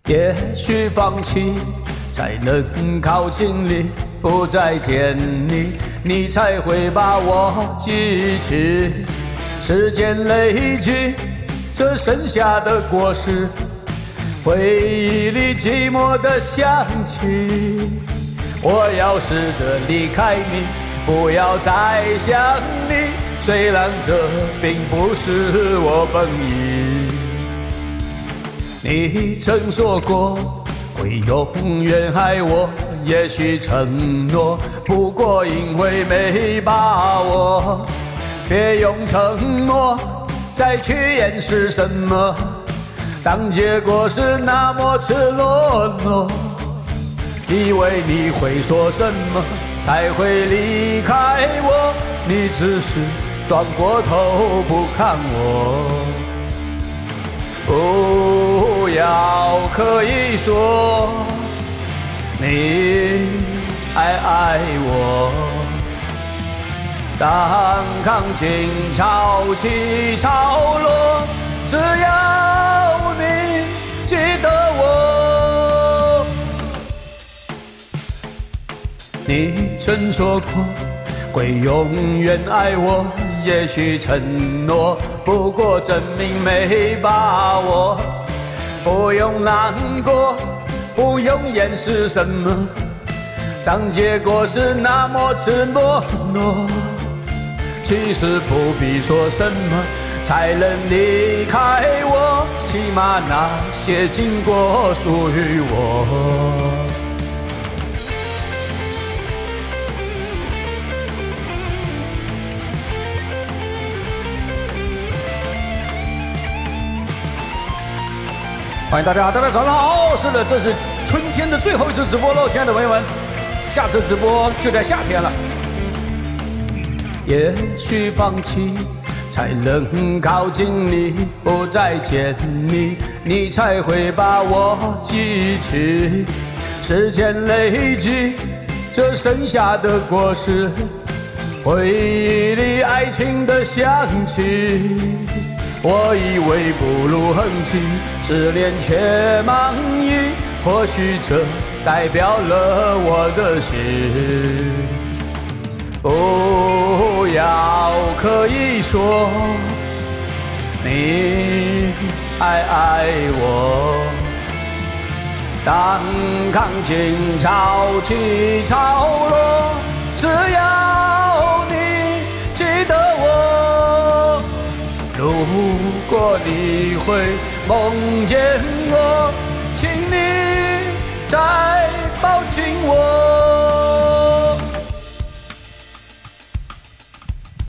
也许放弃才能靠近你，不再见你，你才会把我记起。时间累积这剩下的果实，回忆里寂寞的香气。我要试着离开你，不要再想你，虽然这并不是我本意。你曾说过会永远爱我，也许承诺，不过因为没把握。别用承诺再去掩饰什么，当结果是那么赤裸裸。以为你会说什么才会离开我，你只是转过头不看我。不要刻意说你爱我，当钢琴潮起潮落，只要你记得我。你曾说过会永远爱我，也许承诺，不过证明没把握。不用难过，不用掩饰什么，当结果是那么赤裸裸。其实不必说什么才能离开我，起码那些经过属于我。欢迎大家早上好！是的，这是春天的最后一次直播喽，亲爱的朋友们，下次直播就在夏天了。也许放弃才能靠近你，不再见你，你才会把我记起。时间累积这剩下的果实，回忆里爱情的香气。我以为不露痕迹，失恋却满意，或许这代表了我的心。不要刻意说你爱我，当钢琴潮起潮落，只要你记得我。如果你会梦见我，请你在